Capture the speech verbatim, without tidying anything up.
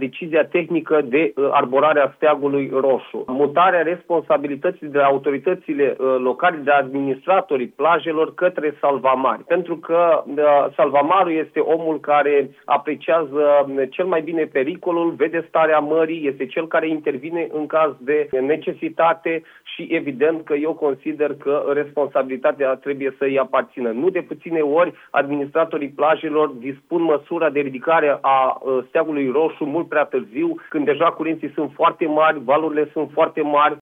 decizia tehnică de arborare a steagului roșu. Mutarea responsabilității de autoritățile locale, de administratorii plajelor către salvamari. Pentru că salvamarul este omul care apreciază cel mai bine pericolul, vede starea mării, este cel care intervine în caz de necesitate și evident că eu consider că responsabilitatea trebuie să îi aparțină. Nu de puține ori administratorii plajelor dispun măsura de ridicare a steagului roșu mult prea târziu, când deja curenții sunt foarte mari, valurile sunt foarte mari